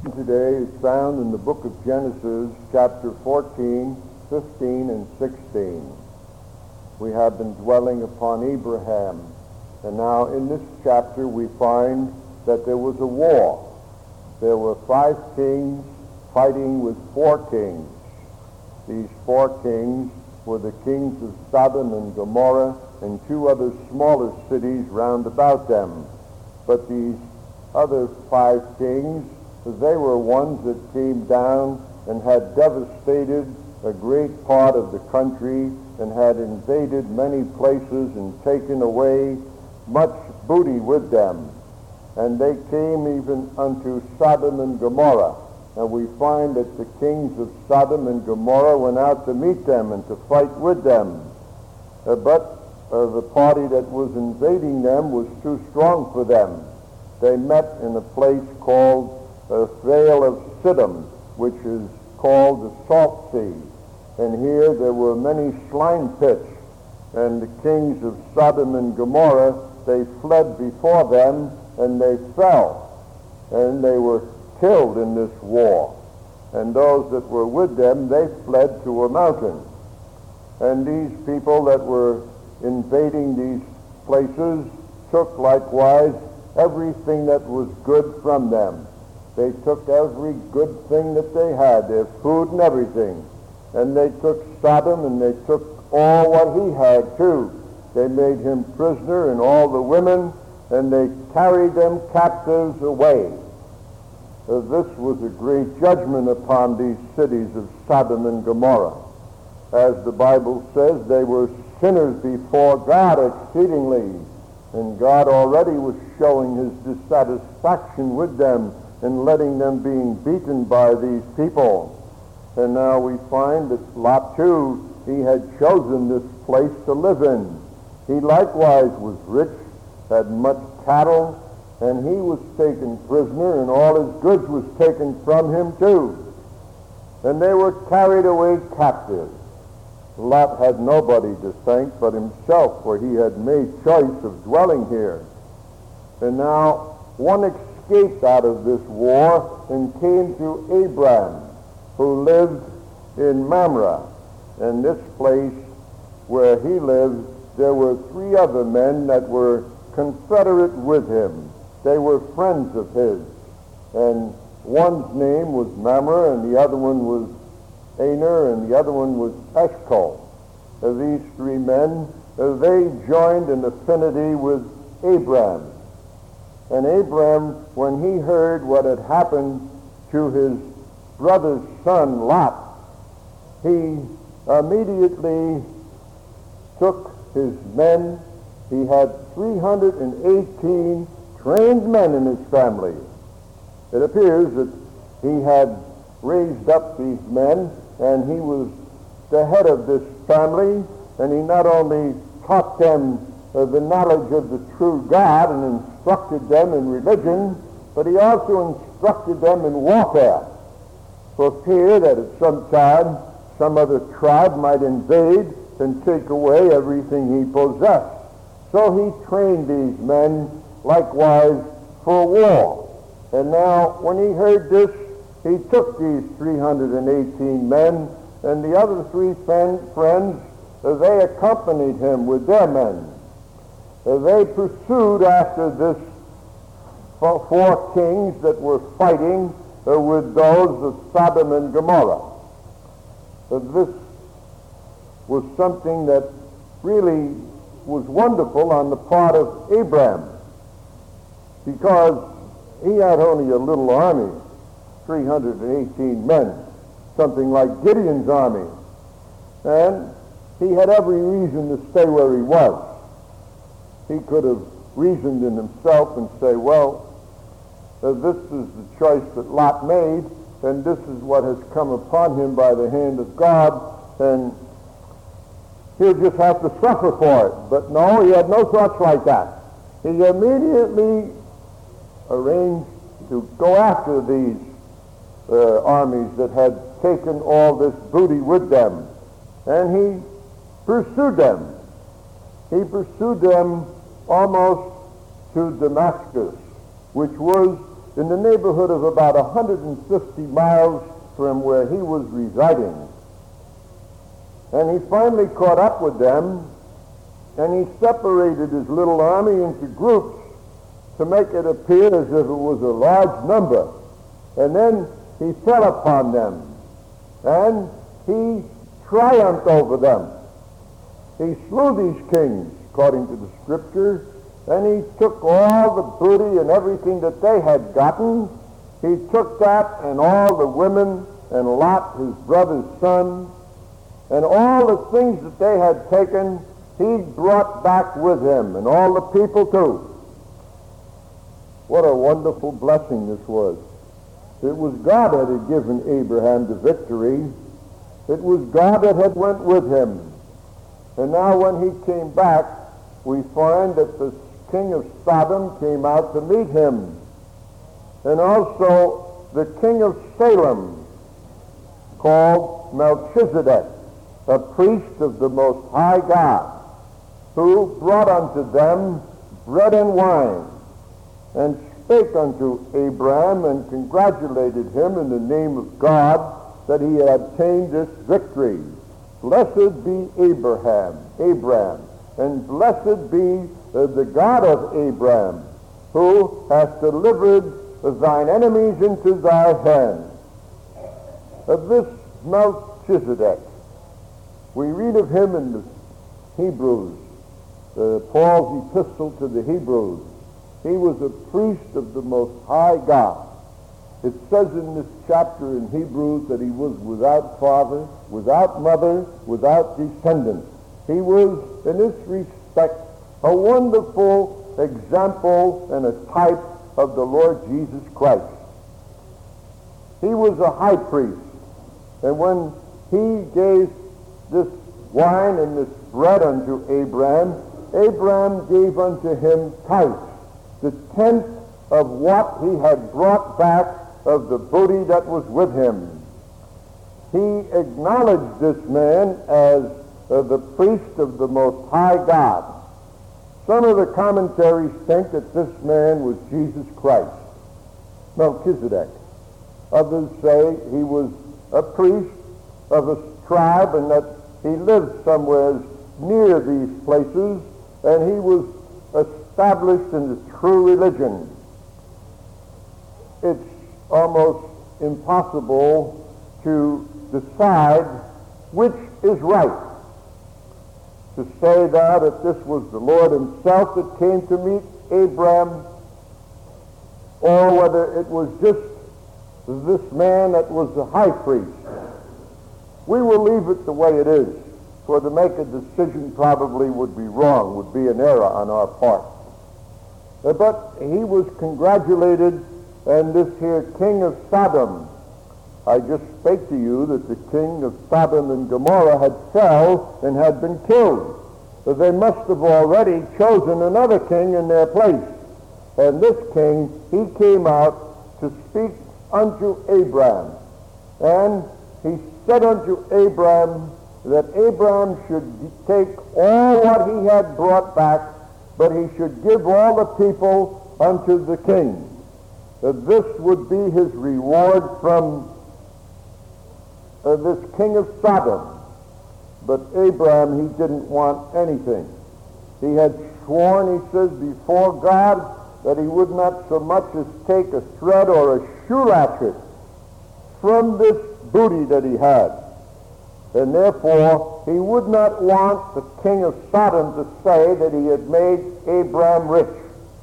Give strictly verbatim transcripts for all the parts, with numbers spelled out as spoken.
today is found in the book of Genesis, chapter fourteen, fifteen, and sixteen. We have been dwelling upon Abraham, and now in this chapter we find that there was a war. There were five kings fighting with four kings. These four kings were the kings of Sodom and Gomorrah and two other smaller cities round about them. But these other five kings, they were ones that came down and had devastated a great part of the country and had invaded many places and taken away much booty with them. And they came even unto Sodom and Gomorrah. And we find that the kings of Sodom and Gomorrah went out to meet them and to fight with them. Uh, but uh, the party that was invading them was too strong for them. They met in a place called the Vale of Siddim, which is called the Salt Sea. And here there were many slime pits, and the kings of Sodom and Gomorrah, they fled before them, and they fell, and they were killed in this war. And those that were with them, they fled to a mountain. And these people that were invading these places took likewise everything that was good from them. They took every good thing that they had, their food and everything. And they took Sodom, and they took all what he had too. They made him prisoner and all the women, and they carried them captives away. Uh, this was a great judgment upon these cities of Sodom and Gomorrah. As the Bible says, they were sinners before God exceedingly, and God already was showing his dissatisfaction with them and letting them being beaten by these people. And now we find that Lot too, he had chosen this place to live in. He likewise was rich, had much cattle, and he was taken prisoner, and all his goods was taken from him too. And they were carried away captive. Lot had nobody to thank but himself, for he had made choice of dwelling here. And now one escaped out of this war and came to Abram, who lived in Mamre. And this place where he lived, there were three other men that were confederate with him. They were friends of his. And one's name was Mamre, and the other one was Aner, and the other one was Eshcol. Uh, these three men, uh, they joined in affinity with Abram. And Abram, when he heard what had happened to his brother's son Lot, he immediately took his men. He had three hundred eighteen trained men in his family. It appears that he had raised up these men, and he was the head of this family, and he not only taught them uh, the knowledge of the true God and instructed them in religion, but he also instructed them in warfare, for fear that at some time some other tribe might invade and take away everything he possessed. So he trained these men likewise for war. And now when he heard this, he took these three hundred eighteen men, and the other three friends, uh, they accompanied him with their men. Uh, they pursued after this four, four kings that were fighting uh, with those of Sodom and Gomorrah. Uh, this was something that really was wonderful on the part of Abraham, because he had only a little army, three hundred eighteen men, something like Gideon's army. And he had every reason to stay where he was. He could have reasoned in himself and say, well, uh, this is the choice that Lot made, and this is what has come upon him by the hand of God, and he'll just have to suffer for it. But no, he had no thoughts like that. He immediately arranged to go after these uh, armies that had taken all this booty with them. And he pursued them. He pursued them almost to Damascus, which was in the neighborhood of about one hundred fifty miles from where he was residing. And he finally caught up with them, and he separated his little army into groups to make it appear as if it was a large number. And then he fell upon them, and he triumphed over them. He slew these kings, according to the scripture, and he took all the booty and everything that they had gotten. He took that and all the women and Lot, his brother's son, and all the things that they had taken, he brought back with him, and all the people too. What a wonderful blessing this was. It was God that had given Abraham the victory. It was God that had went with him. And now when he came back, we find that the king of Sodom came out to meet him. And also the king of Salem, called Melchizedek, a priest of the Most High God, who brought unto them bread and wine, and spake unto Abraham and congratulated him in the name of God that he had obtained this victory. Blessed be Abraham, Abraham, and blessed be uh, the God of Abraham, who hath delivered thine enemies into thy hand. Of this Melchizedek, we read of him in the Hebrews, uh, Paul's epistle to the Hebrews. He was a priest of the Most High God. It says in this chapter in Hebrews that he was without father, without mother, without descendants. He was, in this respect, a wonderful example and a type of the Lord Jesus Christ. He was a high priest, and when he gave this wine and this bread unto Abraham, Abraham gave unto him tithes, the tenth of what he had brought back of the booty that was with him. He acknowledged this man as uh, the priest of the Most High God. Some of the commentaries think that this man was Jesus Christ, Melchizedek. Others say he was a priest of a tribe and that he lived somewhere near these places, and he was established in the true religion. It's almost impossible to decide which is right. To say that if this was the Lord himself that came to meet Abraham, or whether it was just this man that was the high priest. We will leave it the way it is, for to make a decision probably would be wrong, would be an error on our part. But he was congratulated, and this here king of Sodom, I just spake to you that the king of Sodom and Gomorrah had fell and had been killed. So they must have already chosen another king in their place. And this king, he came out to speak unto Abraham. And he said unto Abraham that Abraham should take all what he had brought back, but he should give all the people unto the king. That this would be his reward from uh, this king of Sodom. But Abraham, he didn't want anything. He had sworn, he says, before God that he would not so much as take a thread or a shoe latchet from this booty that he had. And therefore, he would not want the king of Sodom to say that he had made Abraham rich,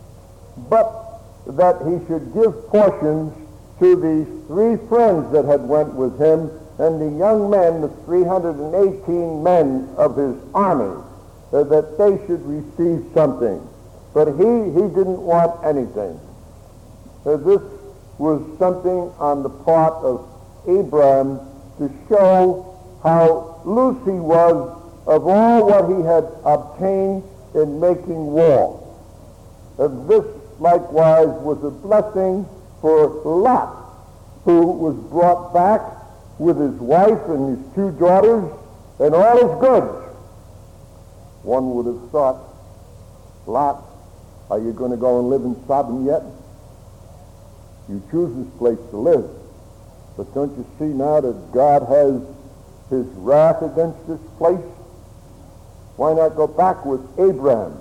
but that he should give portions to these three friends that had went with him, and the young men, the three hundred eighteen men of his army, uh, that they should receive something. But he, he didn't want anything. Uh, this was something on the part of Abraham to show how loose he was of all what he had obtained in making war. Uh, this likewise was a blessing for Lot, who was brought back with his wife and his two daughters and all his goods. One would have thought, Lot, are you going to go and live in Sodom yet? You choose this place to live. But don't you see now that God has his wrath against this place? Why not go back with Abraham?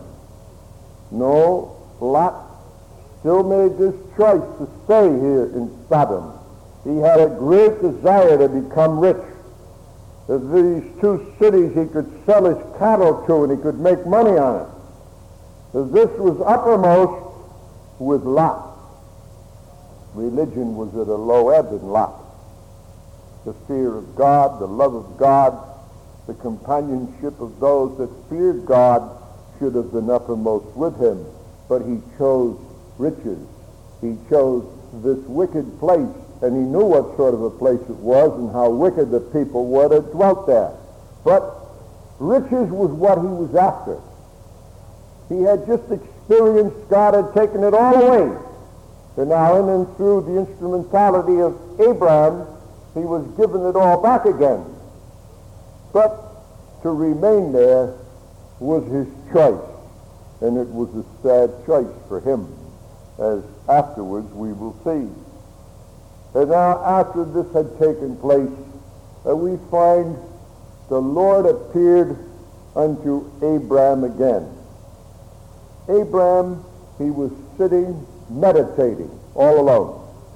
No, Lot still made this choice to stay here in Sodom. He had a great desire to become rich. Of these two cities he could sell his cattle to and he could make money on it. So this was uppermost with Lot. Religion was at a low ebb in Lot. The fear of God, the love of God, the companionship of those that feared God should have been uppermost with him. But he chose riches. He chose this wicked place, and he knew what sort of a place it was and how wicked the people were that dwelt there. But riches was what he was after. He had just experienced God had taken it all away. And now in and through the instrumentality of Abraham, he was given it all back again. But to remain there was his choice, and it was a sad choice for him, as afterwards we will see. And now after this had taken place, uh, we find the Lord appeared unto Abraham again. Abraham, he was sitting meditating all alone.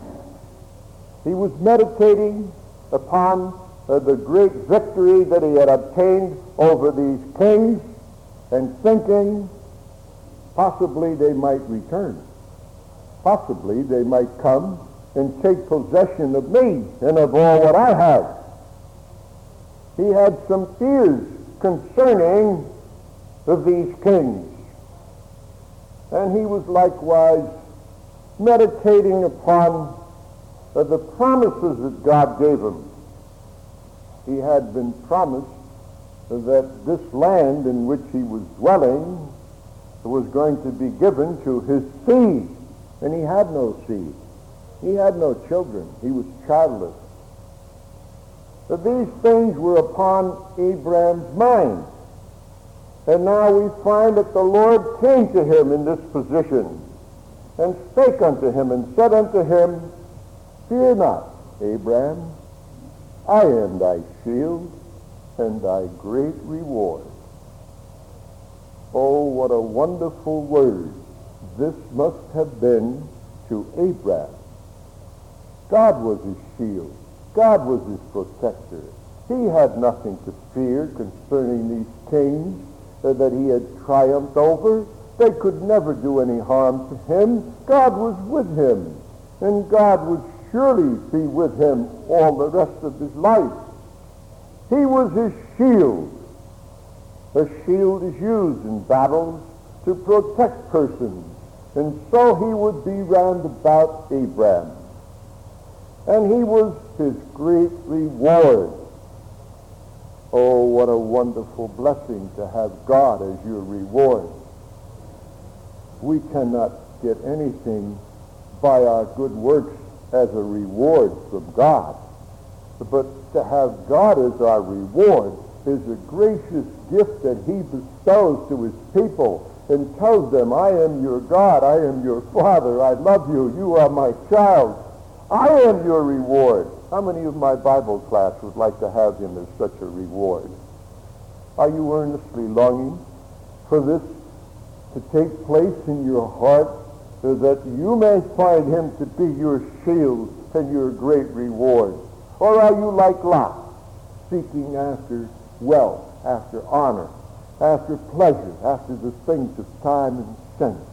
He was meditating upon uh, the great victory that he had obtained over these kings and thinking possibly they might return. Possibly they might come and take possession of me and of all what I have. He had some fears concerning of these kings. And he was likewise meditating upon uh, the promises that God gave him. He had been promised that this land in which he was dwelling was going to be given to his seed, and he had no seed. He had no children. He was childless. But these things were upon Abraham's mind. And now we find that the Lord came to him in this position and spake unto him and said unto him, Fear not, Abraham, I am thy shield and thy great reward. Oh, what a wonderful word this must have been to Abraham. God was his shield. God was his protector. He had nothing to fear concerning these kings that he had triumphed over. They could never do any harm to him. God was with him, and God would surely be with him all the rest of his life. He was his shield. A shield is used in battles to protect persons, and so he would be round about Abraham. And he was his great reward. Oh, what a wonderful blessing to have God as your reward. We cannot get anything by our good works as a reward from God. But to have God as our reward is a gracious gift that he bestows to his people and tells them, I am your God, I am your Father, I love you, you are my child, I am your reward. How many of my Bible class would like to have him as such a reward? Are you earnestly longing for this to take place in your heart so that you may find him to be your shield and your great reward? Or are you like Lot, seeking after wealth, after honor, after pleasure, after the things of time and sense?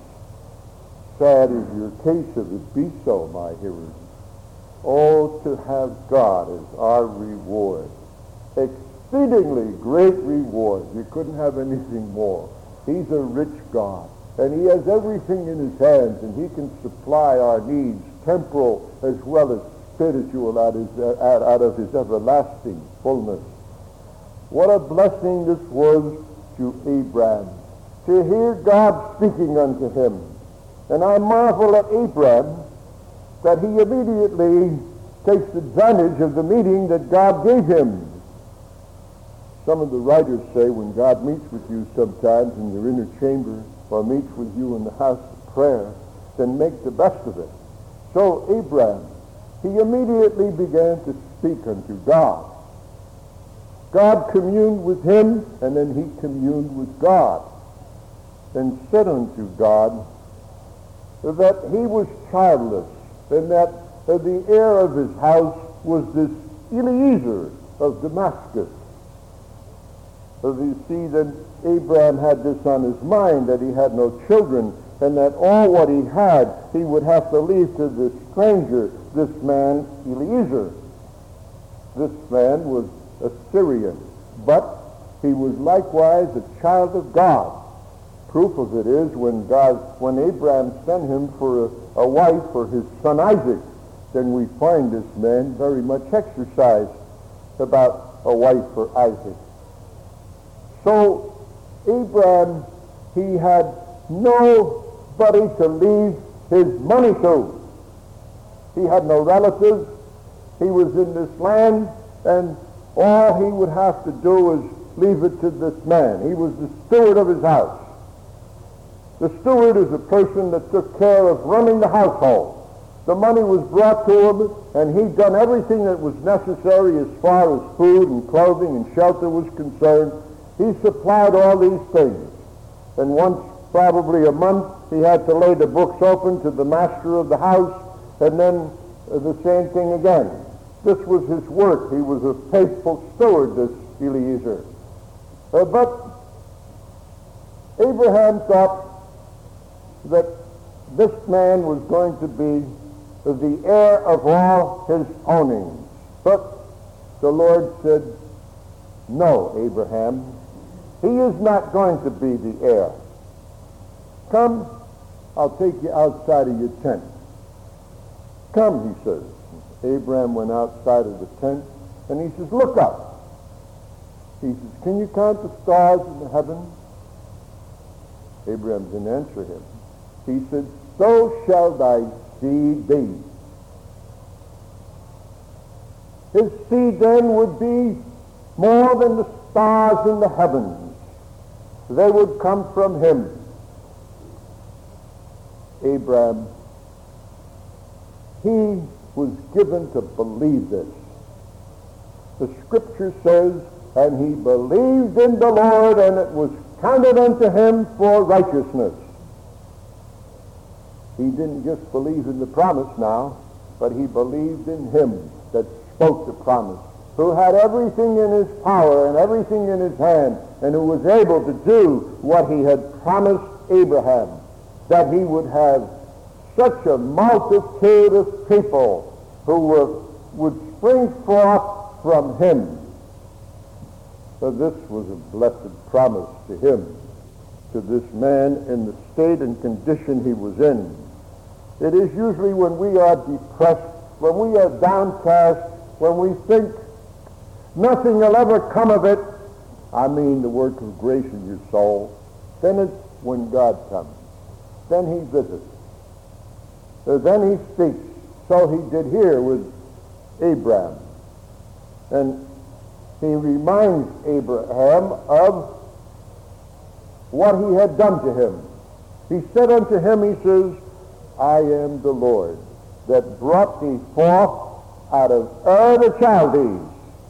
Sad is your case if it be so, my hearers. Oh, to have God as our reward. Exceedingly great reward. You couldn't have anything more. He's a rich God, and he has everything in his hands, and he can supply our needs, temporal as well as spiritual, out of his, out of his everlasting fullness. What a blessing this was to Abraham, to hear God speaking unto him. And I marvel at Abraham that he immediately takes advantage of the meeting that God gave him. Some of the writers say when God meets with you sometimes in your inner chamber or meets with you in the house of prayer, then make the best of it. So Abraham, he immediately began to speak unto God. God communed with him, and then he communed with God, and said unto God that he was childless, and that uh, the heir of his house was this Eliezer of Damascus. So you see that Abraham had this on his mind, that he had no children, and that all what he had he would have to leave to this stranger, this man Eliezer. This man was a Syrian, but he was likewise a child of God. Proof of it is when God, when Abraham sent him for a, a wife for his son Isaac, then we find this man very much exercised about a wife for Isaac. So Abraham, he had nobody to leave his money to. He had no relatives. He was in this land, and all he would have to do was leave it to this man. He was the steward of his house. The steward is a person that took care of running the household. The money was brought to him, and he'd done everything that was necessary as far as food and clothing and shelter was concerned. He supplied all these things. And once, probably a month, he had to lay the books open to the master of the house, and then uh, the same thing again. This was his work. He was a faithful steward, this Eliezer. Uh, but Abraham thought that this man was going to be the heir of all his ownings. But the Lord said, no, Abraham, he is not going to be the heir. Come, I'll take you outside of your tent. Come, he says. Abraham went outside of the tent, and he says, look up. He says, can you count the stars in the heavens? Abraham didn't answer him. He said, so shall thy seed be. His seed then would be more than the stars in the heavens. They would come from him. Abraham, he was given to believe this. The scripture says, and he believed in the Lord, and it was counted unto him for righteousness. He didn't just believe in the promise now, but he believed in him that spoke the promise, who had everything in his power and everything in his hand, and who was able to do what he had promised Abraham, that he would have such a multitude of people who were, would spring forth from him. So this was a blessed promise to him, to this man in the state and condition he was in. It is usually when we are depressed, when we are downcast, when we think nothing will ever come of it, I mean the work of grace in your soul, then it's when God comes. Then he visits. Uh, then he speaks. So he did here with Abraham. And he reminds Abraham of what he had done to him. He said unto him, he says, I am the Lord that brought thee forth out of Ur the Chaldees.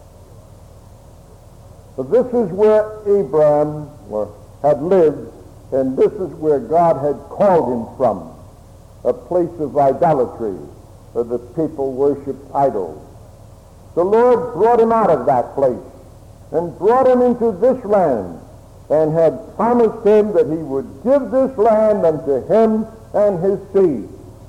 So this is where Abraham had lived, and this is where God had called him from, a place of idolatry, where the people worshipped idols. The Lord brought him out of that place and brought him into this land, and had promised him that he would give this land unto him and his seed.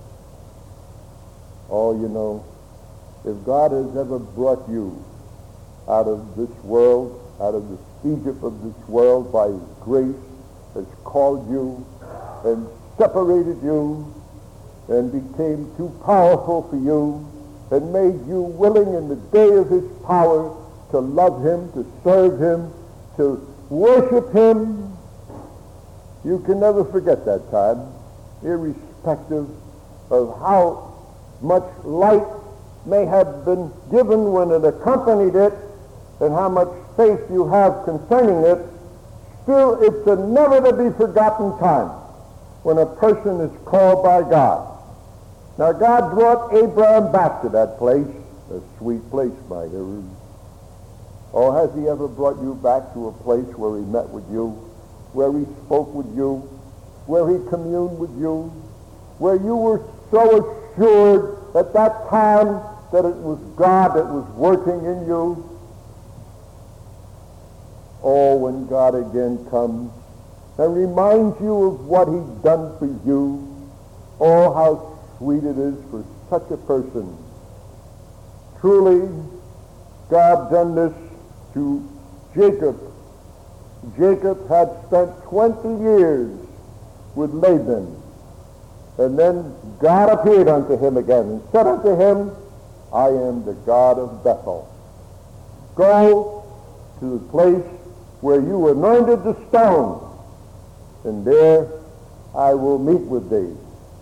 Oh, you know, if God has ever brought you out of this world, out of the Egypt of this world by his grace, has called you and separated you and became too powerful for you and made you willing in the day of his power to love him, to serve him, to worship him, you can never forget that time, irrespective of how much light may have been given when it accompanied it and how much faith you have concerning it. Still, it's a never to be forgotten time when a person is called by God. Now God brought Abraham back to that place, a sweet place, my hearers. Oh, has he ever brought you back to a place where he met with you, where he spoke with you, where he communed with you, where you were so assured at that time that it was God that was working in you? Oh, when God again comes and reminds you of what he's done for you, oh, how sweet it is for such a person. Truly, God done this to Jacob. Jacob had spent twenty years with Laban, and then God appeared unto him again and said unto him, I am the God of Bethel. Go to the place where you anointed the stone, and there I will meet with thee.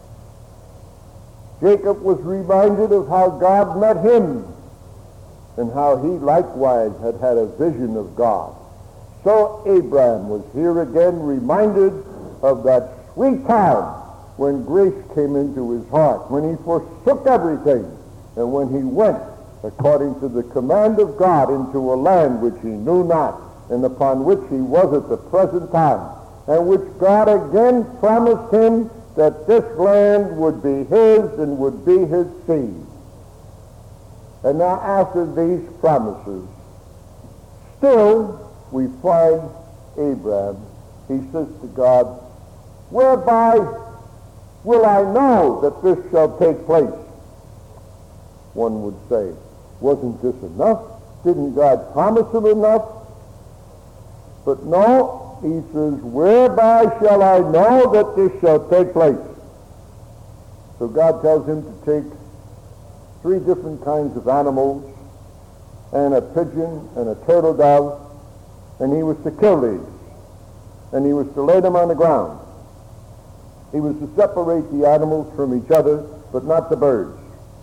Jacob was reminded of how God met him and how he likewise had had a vision of God. So Abraham was here again reminded of that sweet time when grace came into his heart, when he forsook everything, and when he went, according to the command of God, into a land which he knew not, and upon which he was at the present time, and which God again promised him that this land would be his and would be his seed. And now after these promises, still we find Abraham, he says to God, whereby will I know that this shall take place? One would say, wasn't this enough? Didn't God promise him enough? But no, he says, whereby shall I know that this shall take place? So God tells him to take three different kinds of animals, and a pigeon and a turtle dove, and he was to kill these, and he was to lay them on the ground. He was to separate the animals from each other, but not the birds.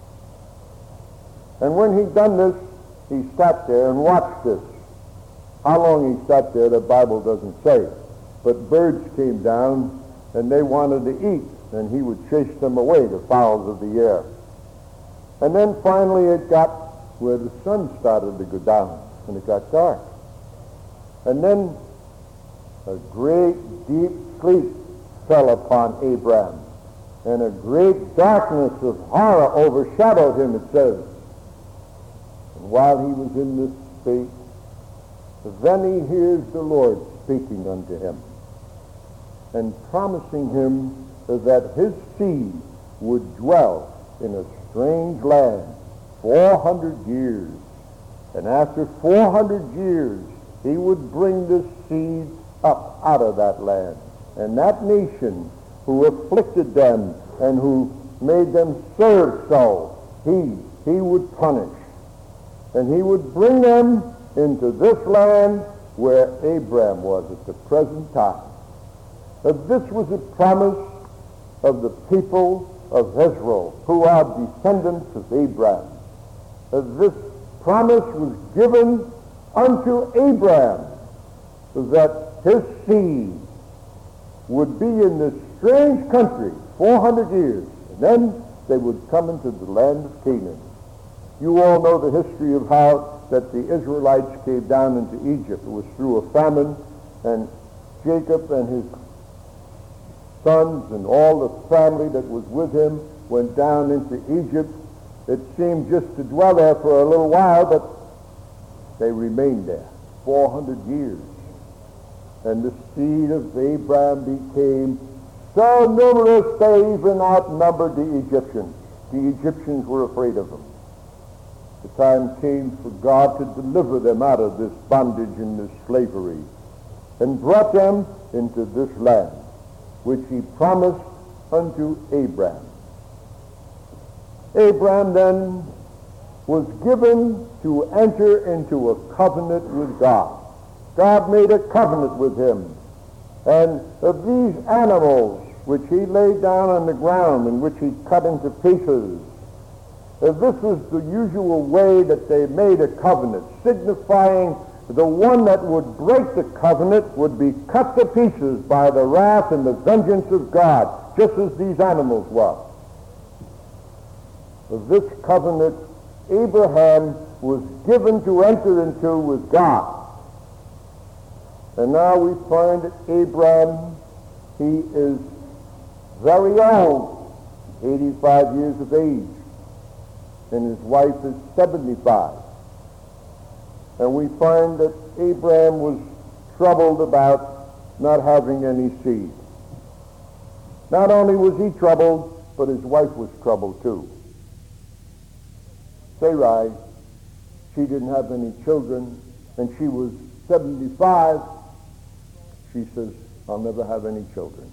And when he'd done this, he sat there and watched this. How long he sat there, the Bible doesn't say. But birds came down, and they wanted to eat, and he would chase them away, the fowls of the air. And then finally it got where the sun started to go down, and it got dark. And then a great deep sleep fell upon Abraham, and a great darkness of horror overshadowed him, it says. And while he was in this state, then he hears the Lord speaking unto him and promising him that his seed would dwell in a strange land four hundred years. And after four hundred years, he would bring this seed up out of that land. And that nation who afflicted them and who made them serve so, he, he would punish. And he would bring them into this land where Abraham was at the present time. That this was a promise of the people of Israel, who are descendants of Abraham. That this promise was given unto Abraham, that his seed would be in this strange country four hundred years, and then they would come into the land of Canaan. You all know the history of how that the Israelites came down into Egypt. It was through a famine, and Jacob and his sons and all the family that was with him went down into Egypt. It seemed just to dwell there for a little while, but they remained there four hundred years. And the seed of Abraham became so numerous they even outnumbered the Egyptians. The Egyptians were afraid of them. The time came for God to deliver them out of this bondage and this slavery, and brought them into this land, which he promised unto Abraham. Abraham then was given to enter into a covenant with God. God made a covenant with him. And of these animals which he laid down on the ground and which he cut into pieces, uh, this was the usual way that they made a covenant, signifying the one that would break the covenant would be cut to pieces by the wrath and the vengeance of God, just as these animals were. of this covenant Abraham was given to enter into with God. And now we find that Abraham, he is very old, eighty-five years of age, and his wife is seventy-five. And we find that Abraham was troubled about not having any seed. Not only was he troubled, but his wife was troubled too. Sarai, she didn't have any children, and she was seventy-five. She says, I'll never have any children.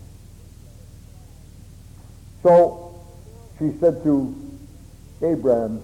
So she said to Abraham,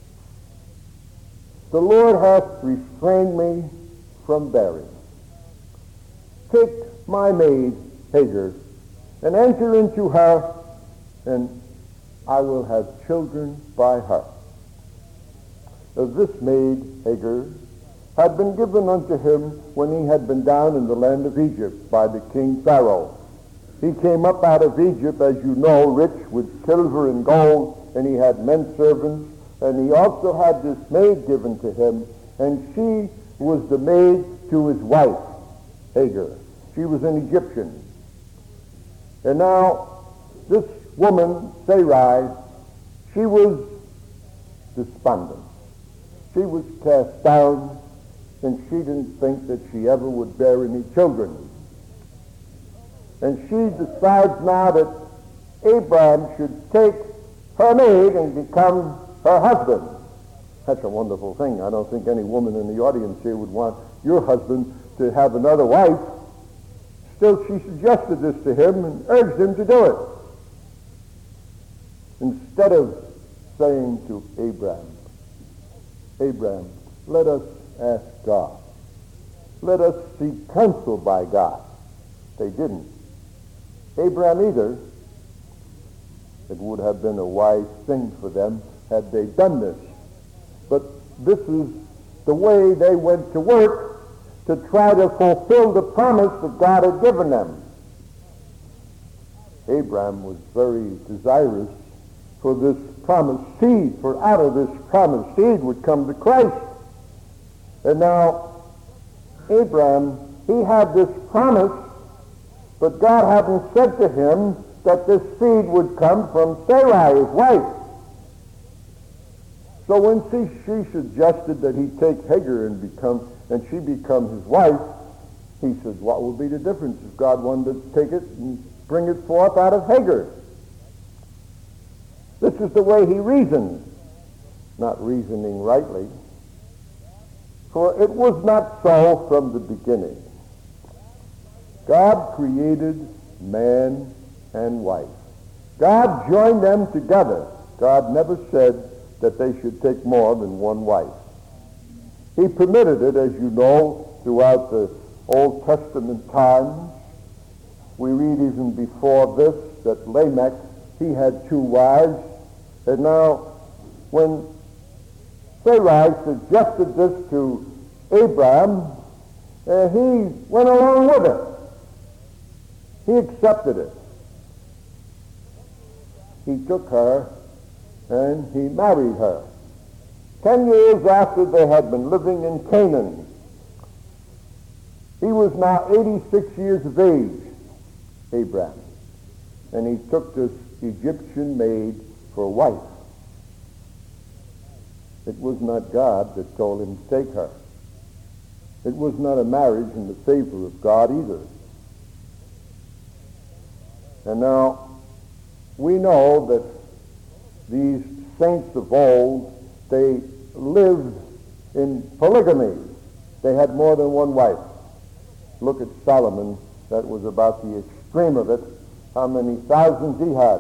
the Lord hath restrained me from bearing. Take my maid Hagar and enter into her, and I will have children by her. This maid Hagar had been given unto him when he had been down in the land of Egypt by the king Pharaoh. He came up out of Egypt, as you know, rich with silver and gold, and he had men servants, and he also had this maid given to him, and she was the maid to his wife, Hagar. She was an Egyptian. And now, this woman, Sarai, she was despondent. She was cast down, and she didn't think that she ever would bear any children. And she decides now that Abraham should take her maid and become her husband. That's a wonderful thing. I don't think any woman in the audience here would want your husband to have another wife. Still, she suggested this to him and urged him to do it. Instead of saying to Abraham, Abraham, let us ask God. Let us seek counsel by God. They didn't. Abraham either. It would have been a wise thing for them had they done this. But this is the way they went to work to try to fulfill the promise that God had given them. Abraham was very desirous for this promised seed, for out of this promised seed would come the Christ. And now, Abraham, he had this promise, but God hadn't said to him that this seed would come from Sarai, his wife. So when she, she suggested that he take Hagar and become, and she become his wife, he said, what would be the difference if God wanted to take it and bring it forth out of Hagar? This is the way he reasoned, not reasoning rightly. For it was not so from the beginning. God created man and wife. God joined them together. God never said that they should take more than one wife. He permitted it, as you know, throughout the Old Testament times. We read even before this that Lamech, he had two wives. And now, when Sarai suggested this to Abraham, uh, he went along with it. He accepted it. He took her and he married her. Ten years after they had been living in Canaan, he was now eighty-six years of age, Abraham, and he took this Egyptian maid for a wife. It was not God that told him to take her. It was not a marriage in the favor of God either. And now, we know that these saints of old, they lived in polygamy. They had more than one wife. Look at Solomon. That was about the extreme of it, how many thousands he had.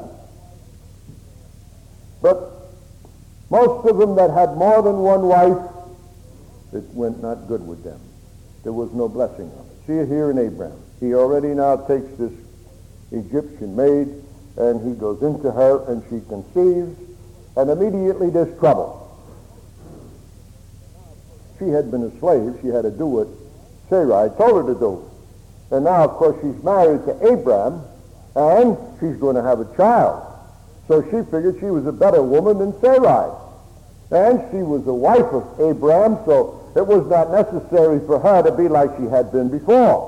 But most of them that had more than one wife, it went not good with them. There was no blessing on it. See it here in Abraham. He already now takes this Egyptian maid, and he goes into her, and she conceives, and immediately there's trouble. She had been a slave. She had to do what Sarai told her to do. And now, of course, she's married to Abraham, and she's going to have a child. So she figured she was a better woman than Sarai. And she was the wife of Abraham, so it was not necessary for her to be like she had been before.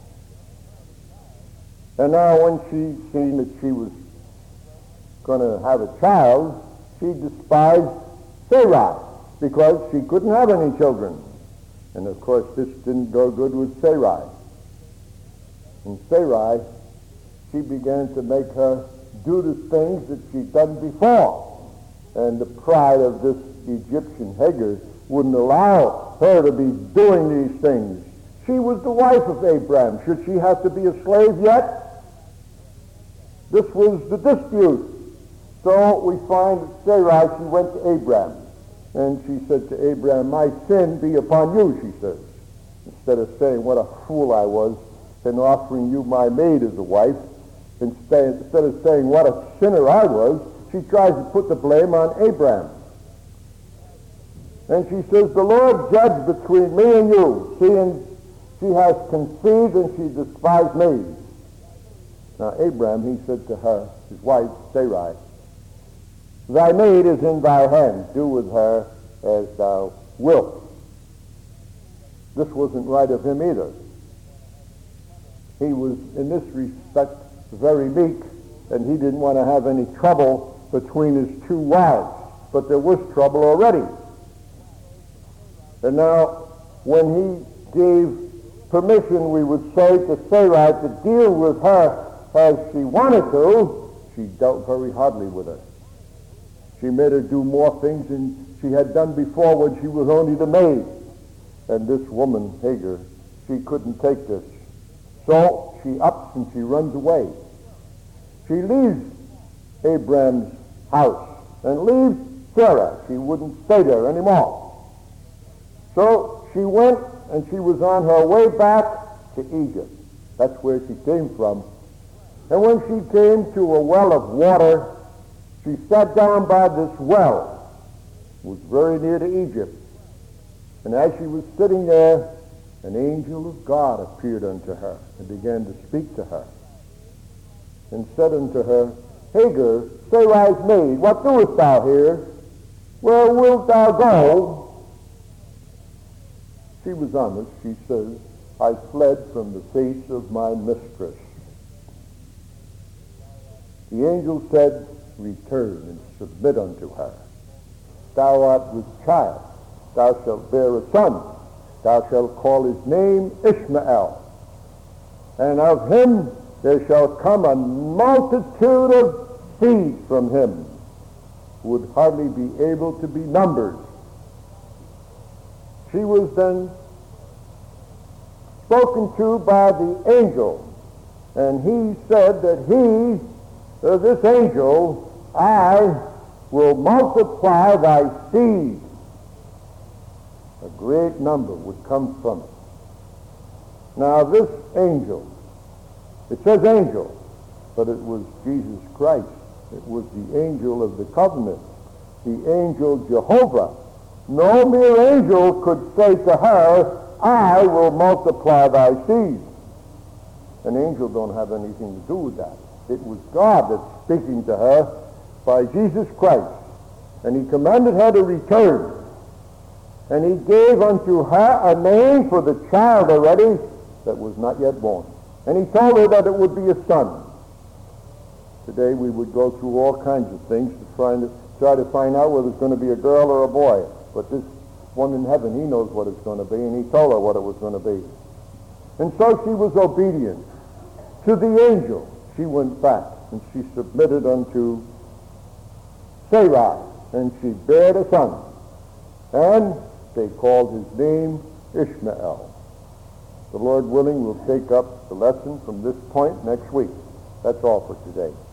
And now when she seen that she was going to have a child, she despised Sarai because she couldn't have any children. And of course this didn't go good with Sarai. And Sarai, she began to make her do the things that she'd done before. And the pride of this Egyptian Hagar wouldn't allow her to be doing these things. She was the wife of Abraham. Should she have to be a slave yet? This was the dispute. So we find that Sarai, she went to Abraham. And she said to Abraham, my sin be upon you, she says. Instead of saying, what a fool I was in offering you my maid as a wife, instead, instead of saying, what a sinner I was, she tries to put the blame on Abraham. And she says, the Lord judge between me and you, seeing she has conceived and she despised me. Now Abraham, he said to her, his wife, Sarai, thy maid is in thy hand. Do with her as thou wilt. This wasn't right of him either. He was, in this respect, very meek, and he didn't want to have any trouble between his two wives. But there was trouble already. And now, when he gave permission, we would say, to Sarai to deal with her as she wanted to, she dealt very hardly with her. She made her do more things than she had done before when she was only the maid. And this woman, Hagar, she couldn't take this. So she ups and she runs away. She leaves Abraham's house and leaves Sarah. She wouldn't stay there anymore. So she went and she was on her way back to Egypt. That's where she came from. And when she came to a well of water, she sat down by this well. It was very near to Egypt. And as she was sitting there, an angel of God appeared unto her and began to speak to her and said unto her, Hagar, Sarai's maid, what doest thou here? Where wilt thou go? She was honest. She says, I fled from the face of my mistress. The angel said, return and submit unto her. Thou art with child. Thou shalt bear a son. Thou shalt call his name Ishmael. And of him there shall come a multitude of seed from him, who would hardly be able to be numbered. She was then spoken to by the angel, and he said that he, uh, this angel, I will multiply thy seed. A great number would come from it. Now this angel, it says angel, but it was Jesus Christ. It was the angel of the covenant, the angel Jehovah. No mere angel could say to her, I will multiply thy seed. An angel don't have anything to do with that. It was God that's speaking to her by Jesus Christ. And he commanded her to return. And he gave unto her a name for the child already that was not yet born. And he told her that it would be a son. Today we would go through all kinds of things to try to, try to find out whether it's going to be a girl or a boy. But this one in heaven, he knows what it's going to be, and he told her what it was going to be. And so she was obedient to the angel. She went back, and she submitted unto Sarai, and she bare a son. And they called his name Ishmael. The Lord willing, we'll take up the lesson from this point next week. That's all for today.